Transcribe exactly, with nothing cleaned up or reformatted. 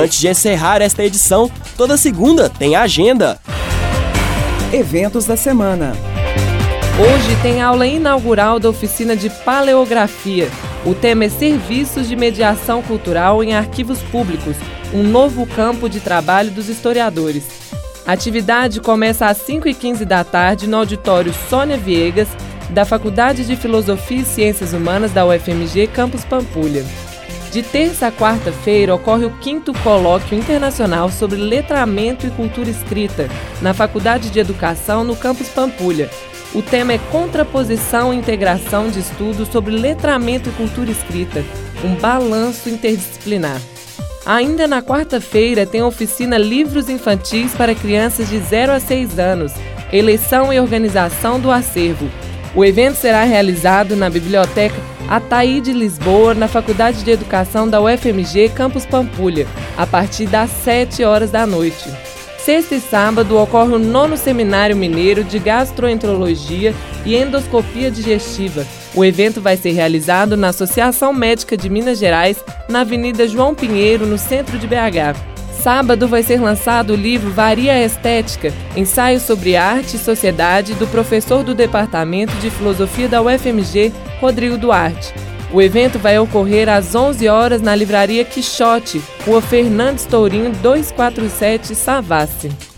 antes de encerrar esta edição, toda segunda tem agenda. Eventos da semana. Hoje tem aula inaugural da oficina de paleografia. O tema é Serviços de Mediação Cultural em Arquivos Públicos, um novo campo de trabalho dos historiadores. A atividade começa às cinco e quinze da tarde no auditório Sônia Viegas, da Faculdade de Filosofia e Ciências Humanas da U F M G, Campus Pampulha. De terça a quarta-feira ocorre o quinto Colóquio Internacional sobre Letramento e Cultura Escrita, na Faculdade de Educação, no Campus Pampulha. O tema é Contraposição e Integração de Estudos sobre Letramento e Cultura Escrita, um balanço interdisciplinar. Ainda na quarta-feira tem a oficina Livros Infantis para Crianças de zero a seis anos, eleição e organização do acervo. O evento será realizado na Biblioteca Ataí de Lisboa, na Faculdade de Educação da U F M G, Campus Pampulha, a partir das sete horas da noite. Sexta e sábado ocorre o nono Seminário Mineiro de Gastroenterologia e Endoscopia Digestiva. O evento vai ser realizado na Associação Médica de Minas Gerais, na Avenida João Pinheiro, no centro de B H. Sábado vai ser lançado o livro Varia Estética, ensaio sobre arte e sociedade, do professor do Departamento de Filosofia da U F M G, Rodrigo Duarte. O evento vai ocorrer às onze horas na Livraria Quixote, Rua Fernandes Tourinho, duzentos e quarenta e sete, Savassi.